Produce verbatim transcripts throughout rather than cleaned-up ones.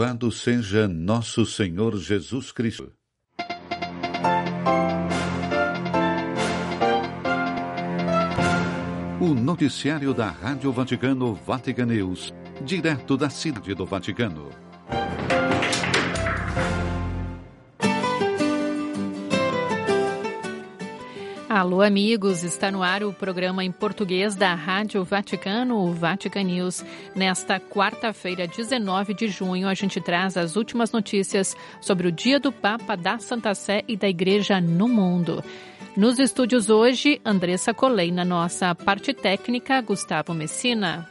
Louvado seja nosso Senhor Jesus Cristo. O noticiário da Rádio Vaticano, Vatican News, direto da cidade do Vaticano. Alô, amigos, está no ar o programa em português da Rádio Vaticano, o Vatican News. Nesta quarta-feira, dezenove de junho, a gente traz as últimas notícias sobre o Dia do Papa, da Santa Sé e da Igreja no mundo. Nos estúdios hoje, Andressa Colei, na nossa parte técnica, Gustavo Messina.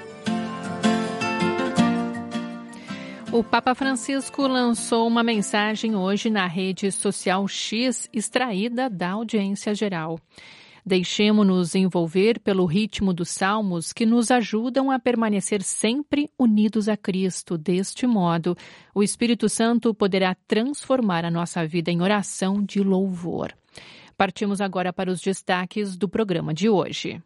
O Papa Francisco lançou uma mensagem hoje na rede social X, extraída da audiência geral. Deixemo-nos envolver pelo ritmo dos salmos que nos ajudam a permanecer sempre unidos a Cristo. Deste modo, o Espírito Santo poderá transformar a nossa vida em oração de louvor. Partimos agora para os destaques do programa de hoje.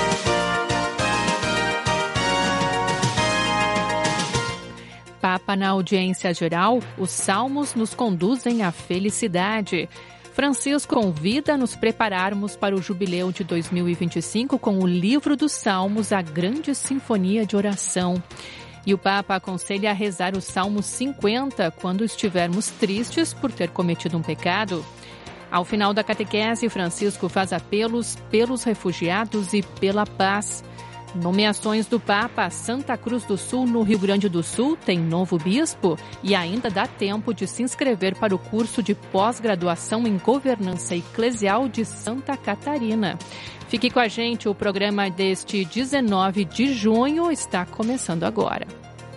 Papa na audiência geral, os salmos nos conduzem à felicidade. Francisco convida a nos prepararmos para o jubileu de dois mil e vinte e cinco com o livro dos Salmos, a grande sinfonia de oração. E o Papa aconselha a rezar o Salmo cinquenta quando estivermos tristes por ter cometido um pecado. Ao final da catequese, Francisco faz apelos pelos refugiados e pela paz. Nomeações do Papa. Santa Cruz do Sul, no Rio Grande do Sul, tem novo bispo e ainda dá tempo de se inscrever para o curso de pós-graduação em governança eclesial de Santa Catarina. Fique com a gente, o programa deste dezenove de junho está começando agora.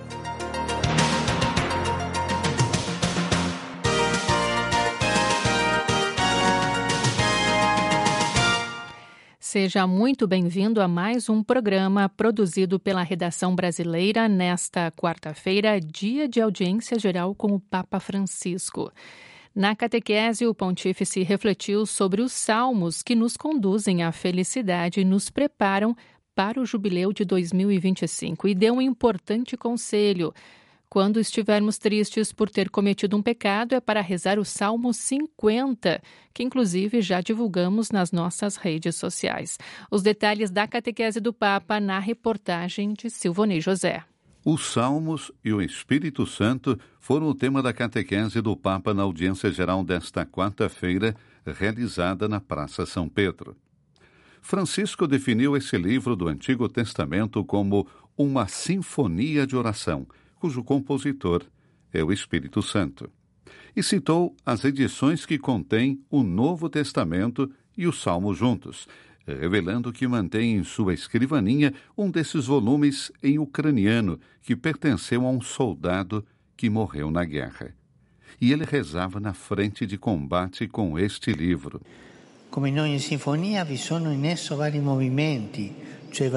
Seja muito bem-vindo a mais um programa produzido pela redação brasileira nesta quarta-feira, dia de audiência geral com o Papa Francisco. Na catequese, o pontífice refletiu sobre os salmos que nos conduzem à felicidade e nos preparam para o jubileu de dois mil e vinte e cinco e deu um importante conselho. Quando estivermos tristes por ter cometido um pecado, é para rezar o Salmo cinquenta, que inclusive já divulgamos nas nossas redes sociais. Os detalhes da catequese do Papa na reportagem de Silvonei José. Os Salmos e o Espírito Santo foram o tema da catequese do Papa na audiência geral desta quarta-feira, realizada na Praça São Pedro. Francisco definiu esse livro do Antigo Testamento como uma sinfonia de oração, cujo compositor é o Espírito Santo. E citou as edições que contêm o Novo Testamento e os Salmos juntos, revelando que mantém em sua escrivaninha um desses volumes em ucraniano que pertenceu a um soldado que morreu na guerra. E ele rezava na frente de combate com este livro. Come in ogni sinfonia vi sono in esso vari movimenti, cioè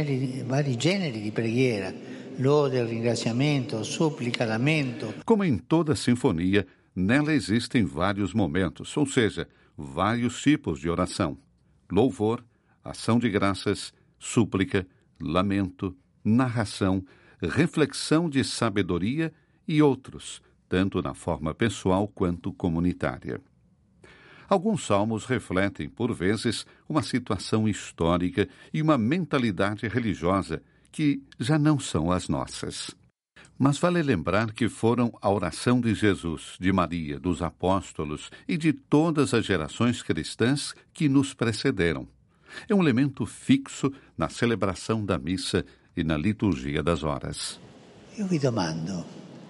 vari generi di preghiera, lode, ringraziamento, súplica, lamento. Como em toda sinfonia, nela existem vários momentos, ou seja, vários tipos de oração. Louvor, ação de graças, súplica, lamento, narração, reflexão de sabedoria e outros, tanto na forma pessoal quanto comunitária. Alguns salmos refletem, por vezes, uma situação histórica e uma mentalidade religiosa que já não são as nossas. Mas vale lembrar que foram a oração de Jesus, de Maria, dos apóstolos e de todas as gerações cristãs que nos precederam. É um elemento fixo na celebração da missa e na liturgia das horas. Eu vi domando,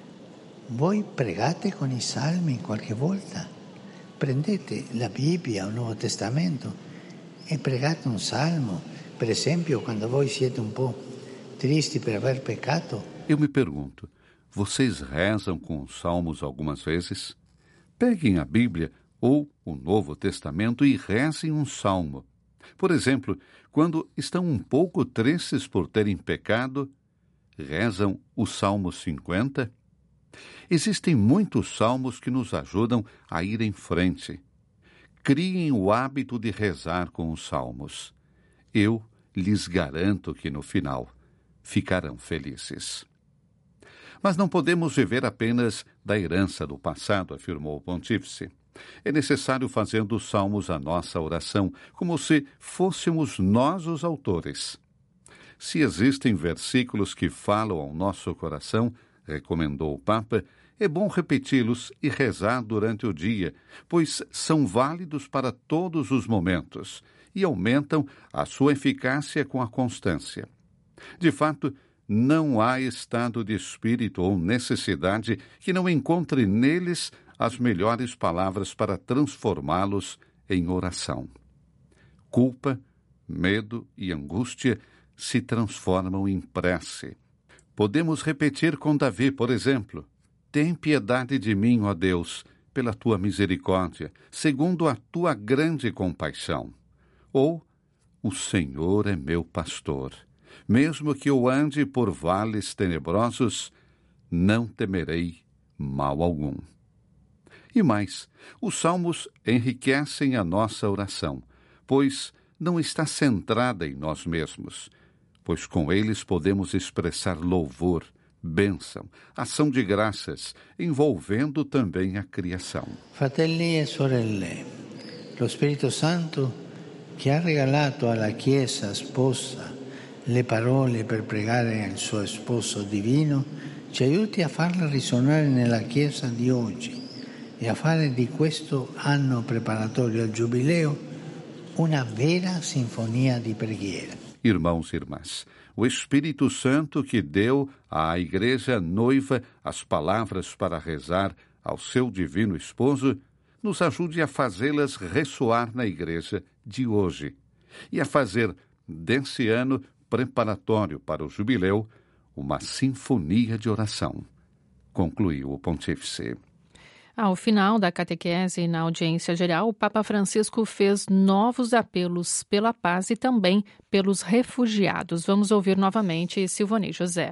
voi pregate con i salmi qualche volta? Prendete la Bibbia, o Nuovo Testamento e pregate un salmo, per esempio quando voi siete un po' tristi per aver peccato. Eu me pergunto, vocês rezam com os salmos algumas vezes? Peguem a Bíblia ou o Novo Testamento e rezem um salmo. Por exemplo, quando estão um pouco tristes por terem pecado, rezam o Salmo cinquenta? Existem muitos salmos que nos ajudam a ir em frente. Criem o hábito de rezar com os salmos. Eu lhes garanto que no final ficarão felizes. Mas não podemos viver apenas da herança do passado, afirmou o pontífice. É necessário fazer dos salmos a nossa oração, como se fôssemos nós os autores. Se existem versículos que falam ao nosso coração, recomendou o Papa, é bom repeti-los e rezar durante o dia, pois são válidos para todos os momentos e aumentam a sua eficácia com a constância. De fato, não há estado de espírito ou necessidade que não encontre neles as melhores palavras para transformá-los em oração. Culpa, medo e angústia se transformam em prece. Podemos repetir com Davi, por exemplo, tem piedade de mim, ó Deus, pela tua misericórdia, segundo a tua grande compaixão. Ou, o Senhor é meu pastor. Mesmo que eu ande por vales tenebrosos, não temerei mal algum. E mais, os salmos enriquecem a nossa oração, pois não está centrada em nós mesmos, pois com eles podemos expressar louvor, bênção, ação de graças, envolvendo também a criação. Fratelli e sorelle, lo Spirito Santo che ha regalato alla Chiesa sposa le parole per pregare il suo sposo divino, ci aiuti a farle risuonare nella Chiesa di oggi e a fare di questo anno preparatorio al Giubileo una vera sinfonia di preghiera. Irmãos e irmãs, o Espírito Santo que deu à Igreja noiva as palavras para rezar ao seu divino esposo, nos ajude a fazê-las ressoar na Igreja de hoje e a fazer desse ano preparatório para o jubileu uma sinfonia de oração, concluiu o pontífice. Ao final da catequese na audiência geral, o Papa Francisco fez novos apelos pela paz e também pelos refugiados. Vamos ouvir novamente Silvonei José.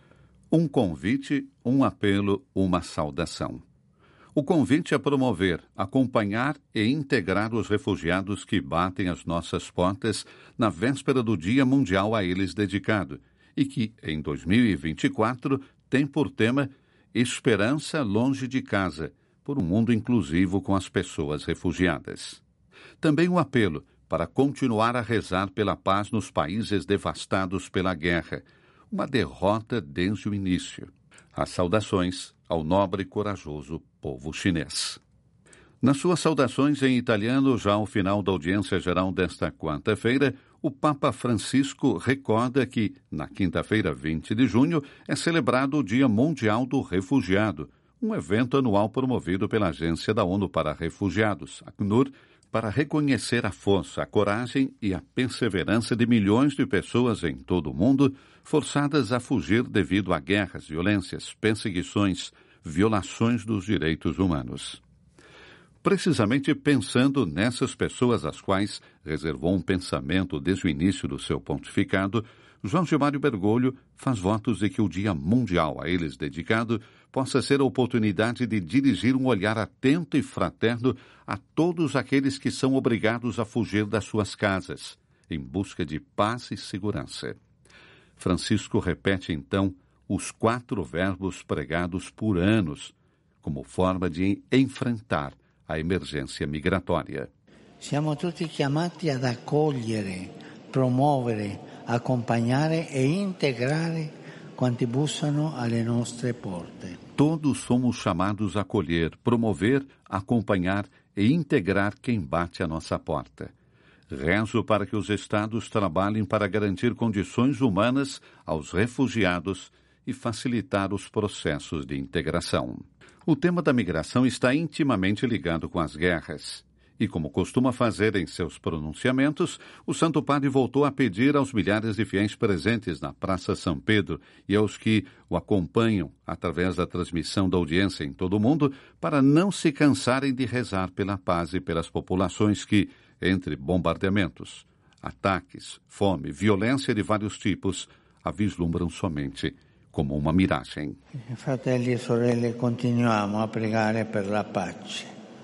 Um convite, um apelo, uma saudação. O convite a promover, acompanhar e integrar os refugiados que batem às nossas portas na véspera do Dia Mundial a eles dedicado e que, em dois mil e vinte e quatro, tem por tema Esperança longe de casa, por um mundo inclusivo com as pessoas refugiadas. Também um apelo para continuar a rezar pela paz nos países devastados pela guerra, uma derrota desde o início. As saudações ao nobre e corajoso povo chinês. Nas suas saudações em italiano, já ao final da audiência geral desta quarta-feira, o Papa Francisco recorda que, na quinta-feira, vinte de junho, é celebrado o Dia Mundial do Refugiado, um evento anual promovido pela Agência da ONU para Refugiados, a ACNUR, para reconhecer a força, a coragem e a perseverança de milhões de pessoas em todo o mundo forçadas a fugir devido a guerras, violências, perseguições, violações dos direitos humanos. Precisamente pensando nessas pessoas às quais reservou um pensamento desde o início do seu pontificado, João Gilmário Bergoglio faz votos de que o Dia Mundial a eles dedicado possa ser a oportunidade de dirigir um olhar atento e fraterno a todos aqueles que são obrigados a fugir das suas casas, em busca de paz e segurança. Francisco repete, então, os quatro verbos pregados por anos, como forma de enfrentar a emergência migratória. Siamo tutti chiamati ad accogliere, promuovere, accompagnare e integrare quanti bussano alle nostre porte. Todos somos chamados a acolher, promover, acompanhar e integrar quem bate à nossa porta. Rezo para que os Estados trabalhem para garantir condições humanas aos refugiados e facilitar os processos de integração. O tema da migração está intimamente ligado com as guerras. E, como costuma fazer em seus pronunciamentos, o Santo Padre voltou a pedir aos milhares de fiéis presentes na Praça São Pedro e aos que o acompanham através da transmissão da audiência em todo o mundo para não se cansarem de rezar pela paz e pelas populações que, entre bombardeamentos, ataques, fome, violência de vários tipos, a vislumbram somente como uma miragem. Fratelli e sorelle, continuiamo a pregare per la pace.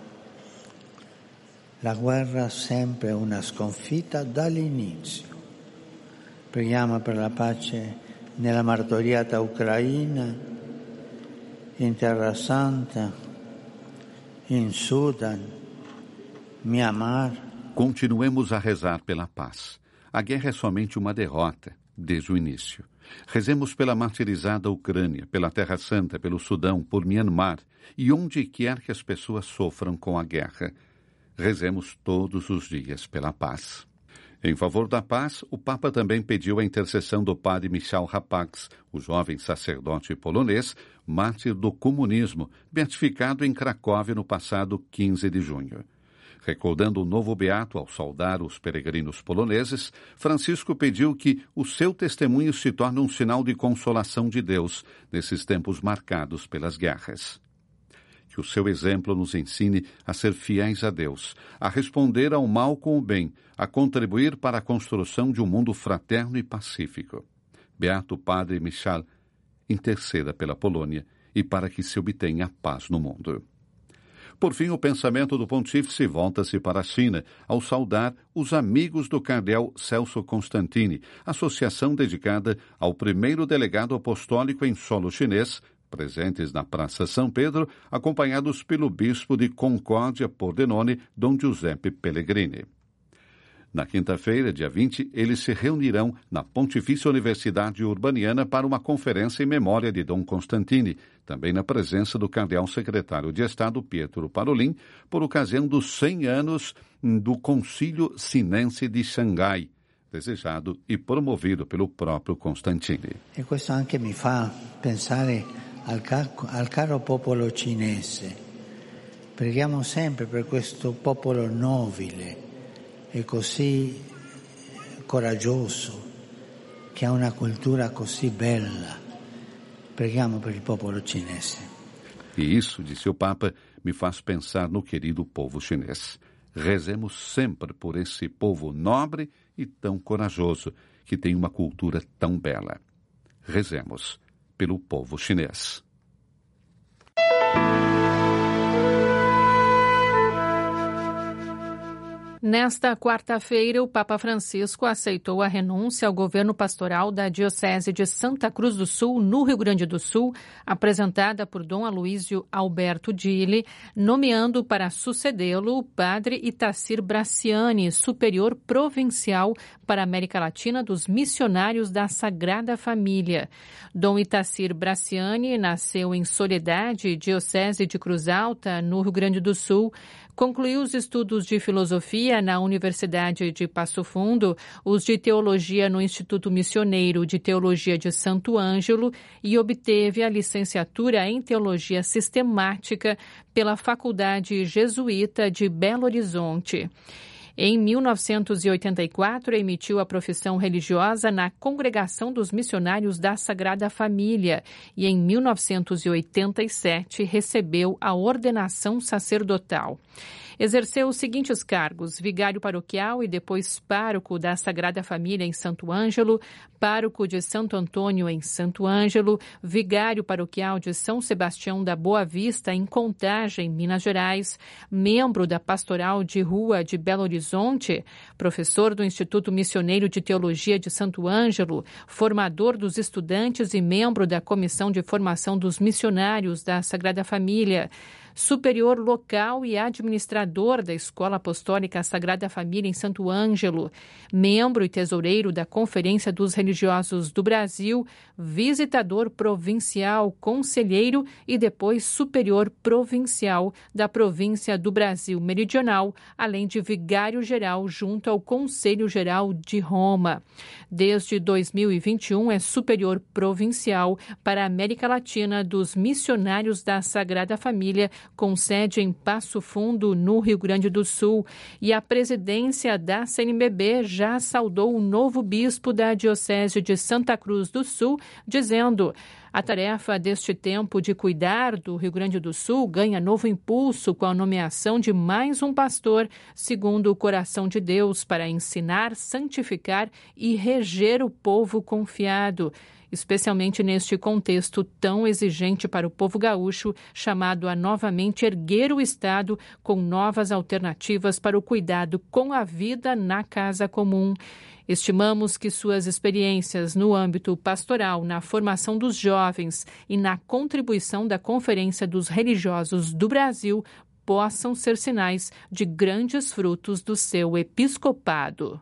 La guerra sempre è una sconfitta dall'inizio. Preghiamo per la pace nella martoriata Ucraina, in Terra Santa, in Sudan, Myanmar. Continuemos a rezar pela paz. A guerra é somente uma derrota, desde o início. Rezemos pela martirizada Ucrânia, pela Terra Santa, pelo Sudão, por Myanmar e onde quer que as pessoas sofram com a guerra. Rezemos todos os dias pela paz. Em favor da paz, o Papa também pediu a intercessão do padre Michał Rapax, o jovem sacerdote polonês, mártir do comunismo, beatificado em Cracóvia no passado quinze de junho. Recordando o novo beato ao saudar os peregrinos poloneses, Francisco pediu que o seu testemunho se torne um sinal de consolação de Deus nesses tempos marcados pelas guerras. Que o seu exemplo nos ensine a ser fiéis a Deus, a responder ao mal com o bem, a contribuir para a construção de um mundo fraterno e pacífico. Beato Padre Michał, interceda pela Polônia e para que se obtenha paz no mundo. Por fim, o pensamento do pontífice volta-se para a China, ao saudar os amigos do cardeal Celso Constantini, associação dedicada ao primeiro delegado apostólico em solo chinês, presentes na Praça São Pedro, acompanhados pelo bispo de Concórdia Pordenone, Dom Giuseppe Pellegrini. Na quinta-feira, dia vinte, eles se reunirão na Pontifícia Universidade Urbaniana para uma conferência em memória de Dom Constantini, também na presença do cardeal secretário de Estado Pietro Parolin, por ocasião dos cem anos do Concílio Sinense de Xangai, desejado e promovido pelo próprio Constantini. E questo anche mi fa pensare al, car- al caro popolo cinese. Preghiamo sempre per questo popolo nobile e così coraggioso, che ha una cultura così bella. Preghiamo per il popolo cinese. E isso, disse o Papa, me faz pensar no querido povo chinês. Rezemos sempre por esse povo nobre e tão corajoso, que tem uma cultura tão bela. Rezemos pelo povo chinês. Nesta quarta-feira, o Papa Francisco aceitou a renúncia ao governo pastoral da Diocese de Santa Cruz do Sul, no Rio Grande do Sul, apresentada por Dom Aloísio Alberto Dille, nomeando para sucedê-lo o padre Itacir Braciani, superior provincial para a América Latina dos Missionários da Sagrada Família. Dom Itacir Braciani nasceu em Soledade, Diocese de Cruz Alta, no Rio Grande do Sul. Concluiu os estudos de filosofia na Universidade de Passo Fundo, os de teologia no Instituto Missioneiro de Teologia de Santo Ângelo e obteve a licenciatura em teologia sistemática pela Faculdade Jesuíta de Belo Horizonte. Em mil novecentos e oitenta e quatro, emitiu a profissão religiosa na Congregação dos Missionários da Sagrada Família e, em mil novecentos e oitenta e sete, recebeu a ordenação sacerdotal. Exerceu os seguintes cargos: vigário paroquial e depois pároco da Sagrada Família em Santo Ângelo, pároco de Santo Antônio em Santo Ângelo, vigário paroquial de São Sebastião da Boa Vista em Contagem, Minas Gerais, membro da Pastoral de Rua de Belo Horizonte, professor do Instituto Missioneiro de Teologia de Santo Ângelo, formador dos estudantes e membro da Comissão de Formação dos Missionários da Sagrada Família, superior local e administrador da Escola Apostólica Sagrada Família em Santo Ângelo, membro e tesoureiro da Conferência dos Religiosos do Brasil, visitador provincial, conselheiro e depois superior provincial da Província do Brasil Meridional, além de vigário-geral junto ao Conselho Geral de Roma. Desde dois mil e vinte e um é superior provincial para a América Latina dos Missionários da Sagrada Família, com sede em Passo Fundo, no Rio Grande do Sul, e a presidência da C N B B já saudou o novo bispo da Diocese de Santa Cruz do Sul, dizendo: a tarefa deste tempo de cuidar do Rio Grande do Sul ganha novo impulso com a nomeação de mais um pastor, segundo o coração de Deus, para ensinar, santificar e reger o povo confiado. especialmente neste contexto tão exigente para o povo gaúcho, chamado a novamente erguer o Estado com novas alternativas para o cuidado com a vida na casa comum. Estimamos que suas experiências no âmbito pastoral, na formação dos jovens e na contribuição da Conferência dos Religiosos do Brasil possam ser sinais de grandes frutos do seu episcopado.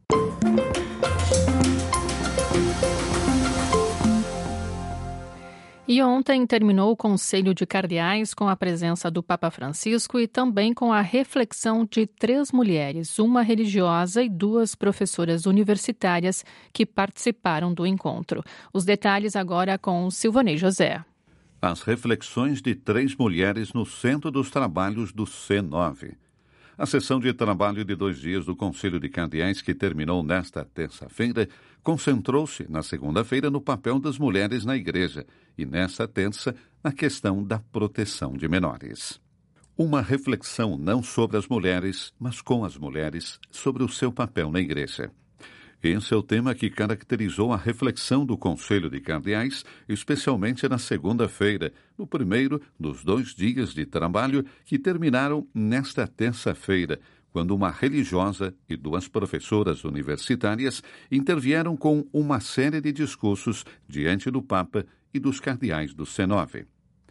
E ontem terminou o Conselho de Cardeais com a presença do Papa Francisco e também com a reflexão de três mulheres, uma religiosa e duas professoras universitárias que participaram do encontro. Os detalhes agora com Silvanei José. As reflexões de três mulheres no centro dos trabalhos do C nove. A sessão de trabalho de dois dias do Conselho de Cardeais, que terminou nesta terça-feira, concentrou-se na segunda-feira no papel das mulheres na Igreja e nesta terça na questão da proteção de menores. Uma reflexão não sobre as mulheres, mas com as mulheres, sobre o seu papel na Igreja. Esse é o tema que caracterizou a reflexão do Conselho de Cardeais, especialmente na segunda-feira, no primeiro dos dois dias de trabalho que terminaram nesta terça-feira, quando uma religiosa e duas professoras universitárias intervieram com uma série de discursos diante do Papa e dos cardeais do C nove.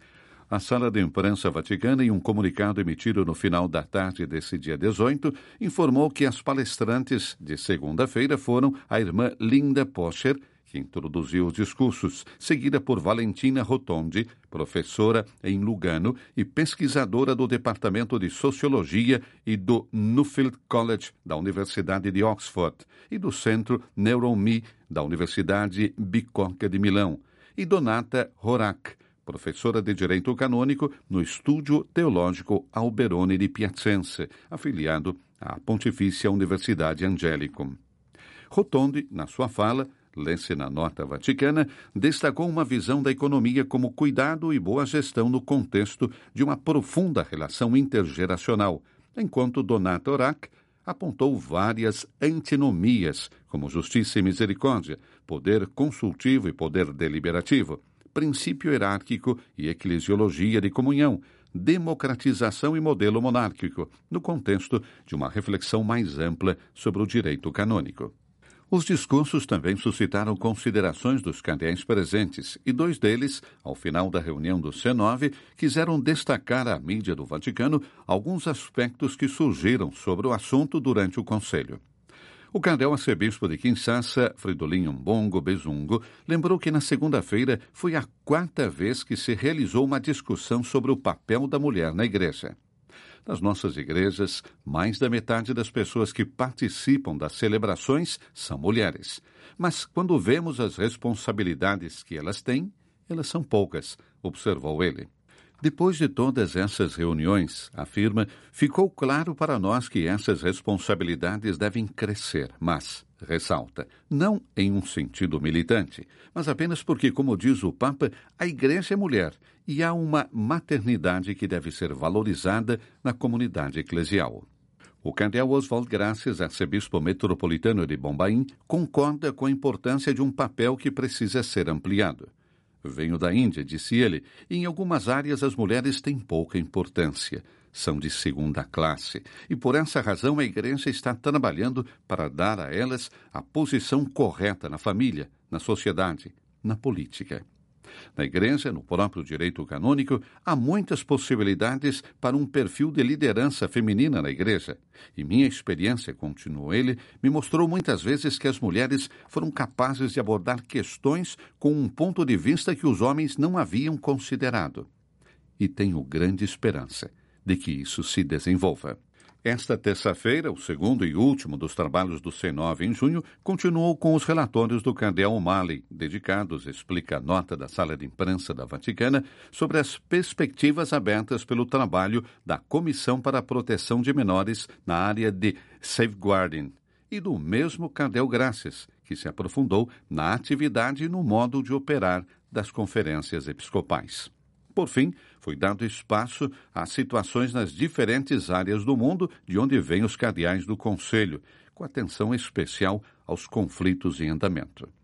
A Sala de Imprensa Vaticana, em um comunicado emitido no final da tarde desse dia dezoito, informou que as palestrantes de segunda-feira foram a irmã Linda Pocher, que introduziu os discursos, seguida por Valentina Rotondi, professora em Lugano e pesquisadora do Departamento de Sociologia e do Nuffield College da Universidade de Oxford e do Centro NeuroMe da Universidade Bicocca de Milão, e Donata Horak, professora de Direito Canônico no Estúdio Teológico Alberoni di Piacenza, afiliado à Pontifícia Universidade Anglicum. Rotondi, na sua fala, lê-se na nota vaticana, destacou uma visão da economia como cuidado e boa gestão no contexto de uma profunda relação intergeracional, enquanto Donata Horak apontou várias antinomias, como justiça e misericórdia, poder consultivo e poder deliberativo, princípio hierárquico e eclesiologia de comunhão, democratização e modelo monárquico, no contexto de uma reflexão mais ampla sobre o direito canônico. Os discursos também suscitaram considerações dos cardeais presentes, e dois deles, ao final da reunião do C nove, quiseram destacar à mídia do Vaticano alguns aspectos que surgiram sobre o assunto durante o Conselho. O cardeal arcebispo de Kinshasa, Fridolin Mbongo Bezungo, lembrou que na segunda-feira foi a quarta vez que se realizou uma discussão sobre o papel da mulher na Igreja. Nas nossas igrejas, mais da metade das pessoas que participam das celebrações são mulheres. Mas quando vemos as responsabilidades que elas têm, elas são poucas, observou ele. Depois de todas essas reuniões, afirma, ficou claro para nós que essas responsabilidades devem crescer, mas, ressalta, não em um sentido militante, mas apenas porque, como diz o Papa, a Igreja é mulher e há uma maternidade que deve ser valorizada na comunidade eclesial. O cardeal Oswald Gracias, arcebispo metropolitano de Bombaim, concorda com a importância de um papel que precisa ser ampliado. Venho da Índia, disse ele, e em algumas áreas as mulheres têm pouca importância. São de segunda classe, e por essa razão a Igreja está trabalhando para dar a elas a posição correta na família, na sociedade, na política. Na Igreja, no próprio direito canônico, há muitas possibilidades para um perfil de liderança feminina na Igreja. E minha experiência, continuou ele, me mostrou muitas vezes que as mulheres foram capazes de abordar questões com um ponto de vista que os homens não haviam considerado. E tenho grande esperança de que isso se desenvolva. Esta terça-feira, o segundo e último dos trabalhos do C nove em junho, continuou com os relatórios do cardeal O'Malley, dedicados, explica a nota da Sala de Imprensa da Vaticana, sobre as perspectivas abertas pelo trabalho da Comissão para a Proteção de Menores na área de safeguarding, e do mesmo cardeal Gracias, que se aprofundou na atividade e no modo de operar das conferências episcopais. Por fim, foi dado espaço às situações nas diferentes áreas do mundo de onde vêm os cardeais do Conselho, com atenção especial aos conflitos em andamento.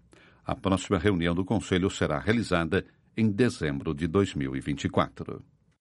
A próxima reunião do Conselho será realizada em dezembro de dois mil e vinte e quatro.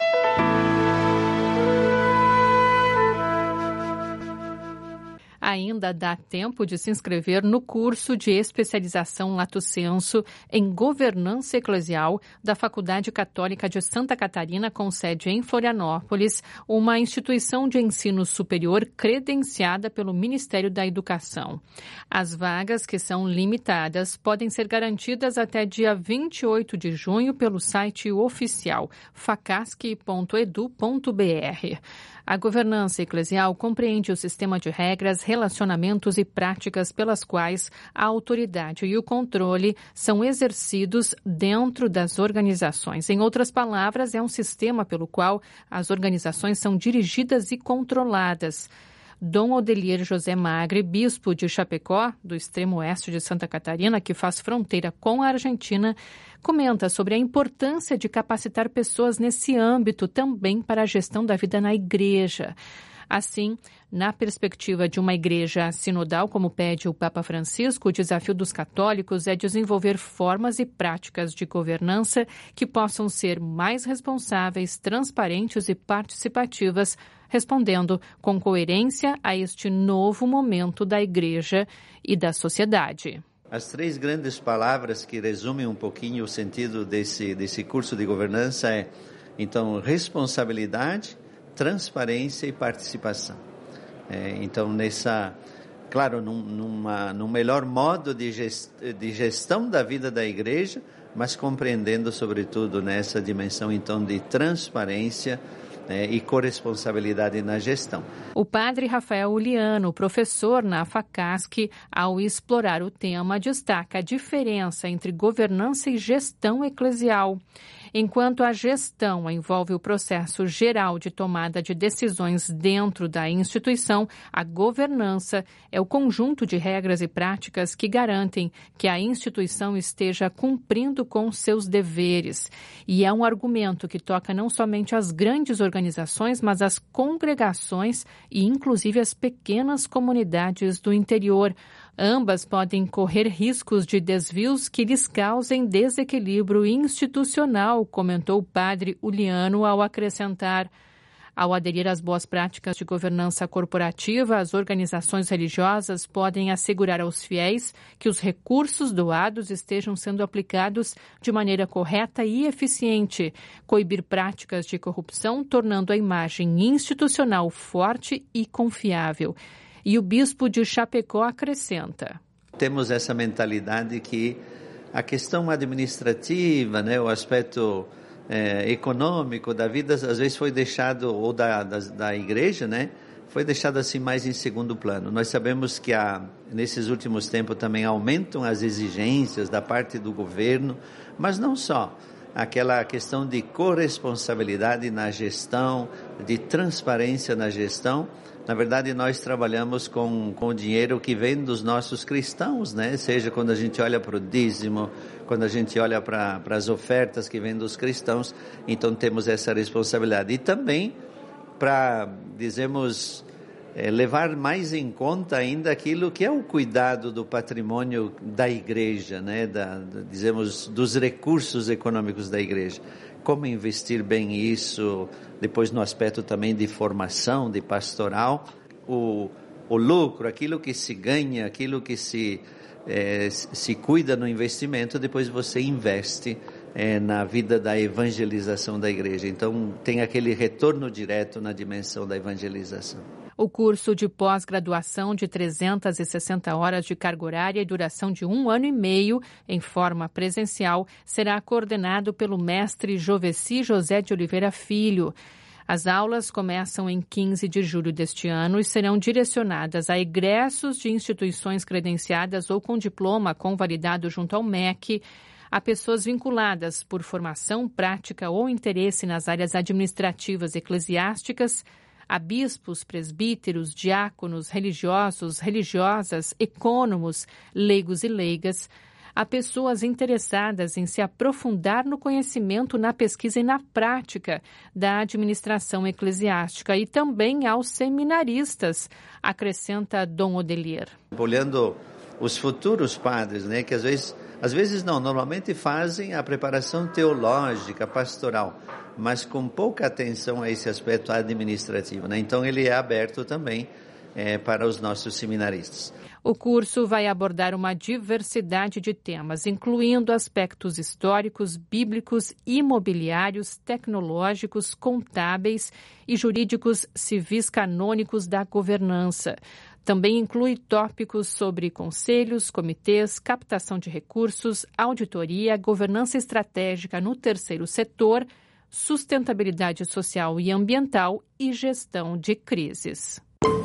Ainda dá tempo de se inscrever no curso de especialização Lato Sensu em Governança Eclesial da Faculdade Católica de Santa Catarina, com sede em Florianópolis, uma instituição de ensino superior credenciada pelo Ministério da Educação. As vagas, que são limitadas, podem ser garantidas até dia vinte e oito de junho pelo site oficial facasc ponto edu ponto br. A governança eclesial compreende o sistema de regras, relacionamentos e práticas pelas quais a autoridade e o controle são exercidos dentro das organizações. Em outras palavras, é um sistema pelo qual as organizações são dirigidas e controladas. Dom Odelier José Magre, bispo de Chapecó, do extremo oeste de Santa Catarina, que faz fronteira com a Argentina, comenta sobre a importância de capacitar pessoas nesse âmbito também para a gestão da vida na igreja. Assim, na perspectiva de uma igreja sinodal, como pede o Papa Francisco, o desafio dos católicos é desenvolver formas e práticas de governança que possam ser mais responsáveis, transparentes e participativas, respondendo com coerência a este novo momento da igreja e da sociedade. As três grandes palavras que resumem um pouquinho o sentido desse, desse curso de governança é, então, responsabilidade, transparência e participação. É, então, nessa, claro, num, numa, num melhor modo de, gest, de gestão da vida da igreja, mas compreendendo, sobretudo, nessa dimensão, então, de transparência é, e corresponsabilidade na gestão. O padre Rafael Uliano, professor na Facasc, ao explorar o tema, destaca a diferença entre governança e gestão eclesial. Enquanto a gestão envolve o processo geral de tomada de decisões dentro da instituição, a governança é o conjunto de regras e práticas que garantem que a instituição esteja cumprindo com seus deveres. E é um argumento que toca não somente as grandes organizações, mas as congregações e inclusive as pequenas comunidades do interior. Ambas podem correr riscos de desvios que lhes causem desequilíbrio institucional, comentou o padre Uliano ao acrescentar. Ao aderir às boas práticas de governança corporativa, as organizações religiosas podem assegurar aos fiéis que os recursos doados estejam sendo aplicados de maneira correta e eficiente, coibir práticas de corrupção, tornando a imagem institucional forte e confiável. E o bispo de Chapecó acrescenta. Temos essa mentalidade que a questão administrativa, né, o aspecto é, econômico da vida, às vezes foi deixado, ou da, da, da igreja, né, foi deixado assim mais em segundo plano. Nós sabemos que há, nesses últimos tempos também aumentam as exigências da parte do governo, mas não só. Aquela questão de corresponsabilidade na gestão, de transparência na gestão. Na verdade, nós trabalhamos com, com o dinheiro que vem dos nossos cristãos, né? Seja quando a gente olha para o dízimo, quando a gente olha para, para as ofertas que vêm dos cristãos, então temos essa responsabilidade. E também para, dizemos, é, levar mais em conta ainda aquilo que é o cuidado do patrimônio da igreja, né? Da, da, dizemos, dos recursos econômicos da igreja. Como investir bem isso, depois no aspecto também de formação, de pastoral, o, o lucro, aquilo que se ganha, aquilo que se, eh, se cuida no investimento, depois você investe eh, na vida da evangelização da igreja. Então tem aquele retorno direto na dimensão da evangelização. O curso de pós-graduação de trezentas e sessenta horas de carga horária e duração de um ano e meio, em forma presencial, será coordenado pelo mestre Joveci José de Oliveira Filho. As aulas começam em quinze de julho deste ano e serão direcionadas a egressos de instituições credenciadas ou com diploma convalidado junto ao M E C, a pessoas vinculadas por formação, prática ou interesse nas áreas administrativas e eclesiásticas, a bispos, presbíteros, diáconos, religiosos, religiosas, ecônomos, leigos e leigas, a pessoas interessadas em se aprofundar no conhecimento, na pesquisa e na prática da administração eclesiástica e também aos seminaristas, acrescenta Dom Odelier. Olhando os futuros padres, né, que às vezes Às vezes não, normalmente fazem a preparação teológica, pastoral, mas com pouca atenção a esse aspecto administrativo, né? Então ele é aberto também é, para os nossos seminaristas. O curso vai abordar uma diversidade de temas, incluindo aspectos históricos, bíblicos, imobiliários, tecnológicos, contábeis e jurídicos civis canônicos da governança. Também inclui tópicos sobre conselhos, comitês, captação de recursos, auditoria, governança estratégica no terceiro setor, sustentabilidade social e ambiental e gestão de crises.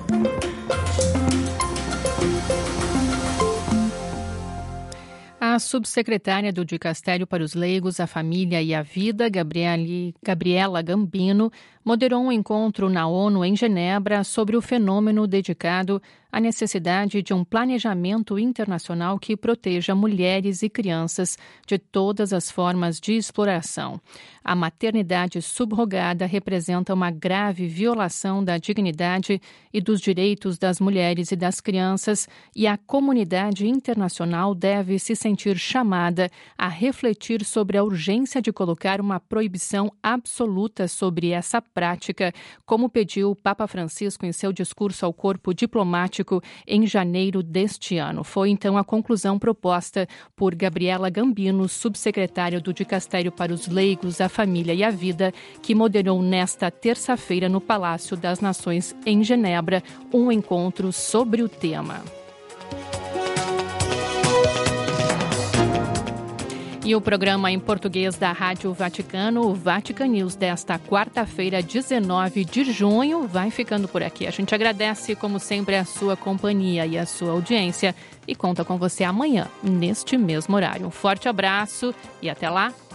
A subsecretária do Dicastério para os Leigos, a Família e a Vida, Gabriele, Gabriela Gambino, moderou um encontro na ONU em Genebra sobre o fenômeno dedicado à necessidade de um planejamento internacional que proteja mulheres e crianças de todas as formas de exploração. A maternidade subrogada representa uma grave violação da dignidade e dos direitos das mulheres e das crianças, e a comunidade internacional deve se sentir chamada a refletir sobre a urgência de colocar uma proibição absoluta sobre essa prática, como pediu o Papa Francisco em seu discurso ao corpo diplomático em janeiro deste ano. Foi então a conclusão proposta por Gabriela Gambino, subsecretária do Dicastério para os Leigos, a Família e a Vida, que moderou nesta terça-feira no Palácio das Nações em Genebra um encontro sobre o tema. E o programa em português da Rádio Vaticano, o Vatican News, desta quarta-feira, dezenove de junho, vai ficando por aqui. A gente agradece, como sempre, a sua companhia e a sua audiência e conta com você amanhã, neste mesmo horário. Um forte abraço e até lá!